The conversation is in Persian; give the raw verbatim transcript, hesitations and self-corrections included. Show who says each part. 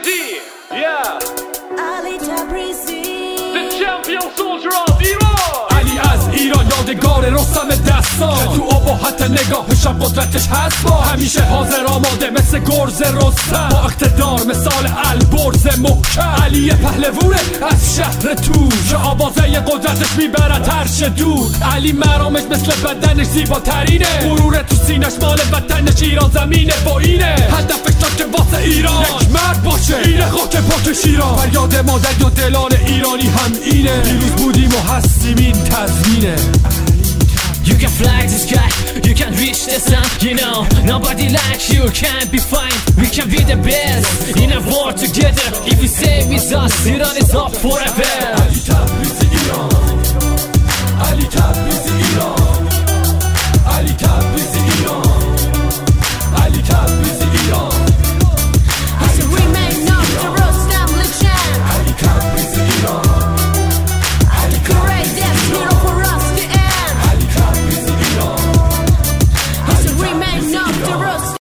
Speaker 1: Tabrizi, yeah,
Speaker 2: Ali Tabrizi,
Speaker 1: the champion soldier of Iran.
Speaker 3: علی از ایران یادگار رستم دستان، تو ابهت نگاهشم قدرتش هست با همیشه حاضر آماده مثل گرز رستم، با اقتدار مثال البرز محکم. علی پهلوونه از شهر تور که آوازه قدرتش میبرد هرش دور. علی مرامش مثل بدنش زیباترینه، غرور تو سینش مال وطنش ایران زمینه. با اینه هدفش تا که واسه ایران یک مرد باشه، اینه خاک پاک ایران. فریاد مادر و دلان ایرانی هم اینه، دیروز بودیم و هستیم این تضمینه.
Speaker 4: You can fly the sky, you can reach the sun. You know, nobody like you can be fine. We can be the best in a war together. If you stay with us, Iran is up forever.